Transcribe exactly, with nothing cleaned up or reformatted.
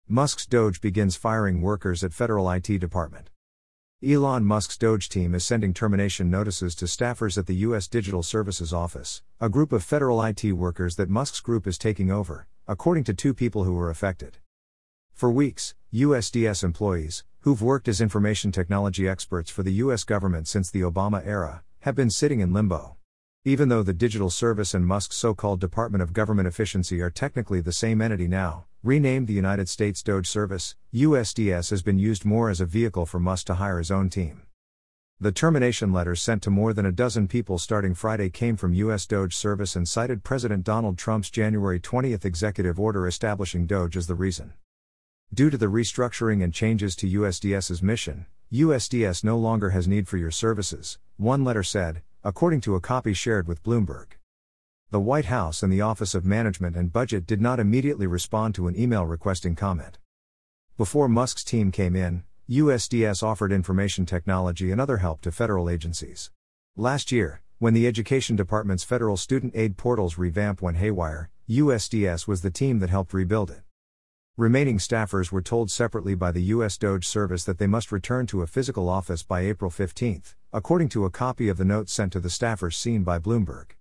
Musk's Doge begins firing workers at federal I T department. Elon Musk's Doge team is sending termination notices to staffers at the U S Digital Services Office, a group of federal I T workers that Musk's group is taking over, according to two people who were affected. For weeks, U S D S employees, who've worked as information technology experts for the U S government since the Obama era, have been sitting in limbo. Even though the Digital Service and Musk's so-called Department of Government Efficiency are technically the same entity now, renamed the United States Doge Service, U S D S has been used more as a vehicle for Musk to hire his own team. The termination letters sent to more than a dozen people starting Friday came from U S Doge Service and cited President Donald Trump's January twentieth executive order establishing Doge as the reason. Due to the restructuring and changes to USDS's mission, U S D S no longer has need for your services, one letter said, according to a copy shared with Bloomberg. The White House and the Office of Management and Budget did not immediately respond to an email requesting comment. Before Musk's team came in, U S D S offered information technology and other help to federal agencies. Last year, when the Education Department's federal student aid portal's revamp went haywire, U S D S was the team that helped rebuild it. Remaining staffers were told separately by the U S Doge Service that they must return to a physical office by April fifteenth, according to a copy of the note sent to the staffers seen by Bloomberg.